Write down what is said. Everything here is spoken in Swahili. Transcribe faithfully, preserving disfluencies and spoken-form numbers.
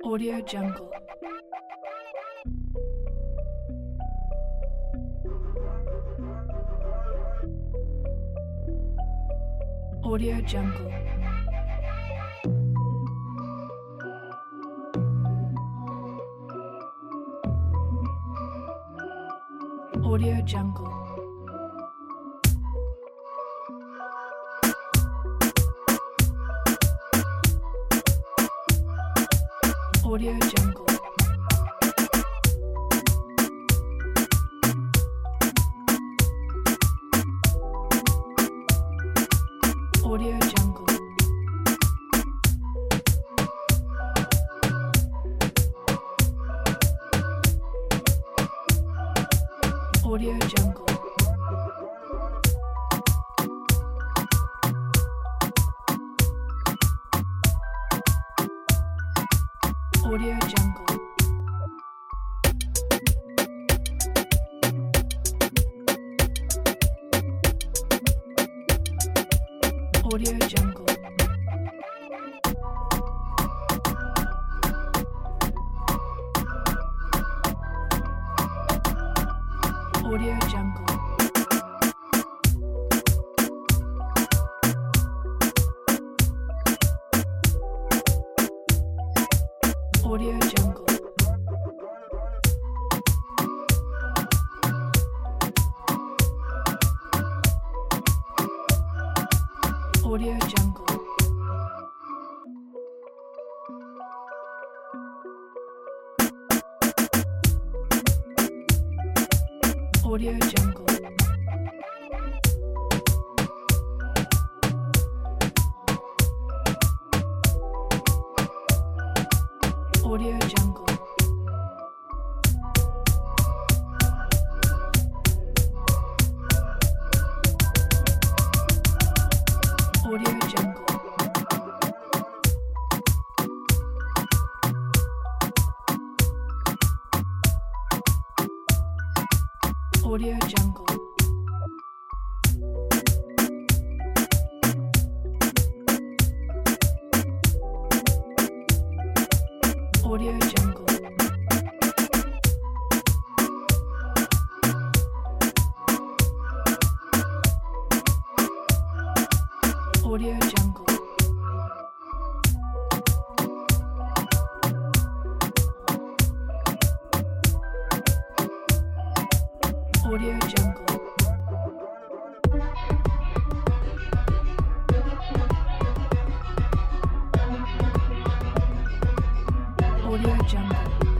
Audio Jungle. Audio Jungle. Audio Jungle. Audio Jungle. Audio Jungle. Audio Jungle. Audio Jungle. Audio Jungle. Audio Jungle. Audio Jungle. Audio Jungle. Audio Jungle. Audio Jungle. Audio Jungle. Audio Jungle. Audio Jungle. Audio Jungle. Audio Jungle. Audio Jungle.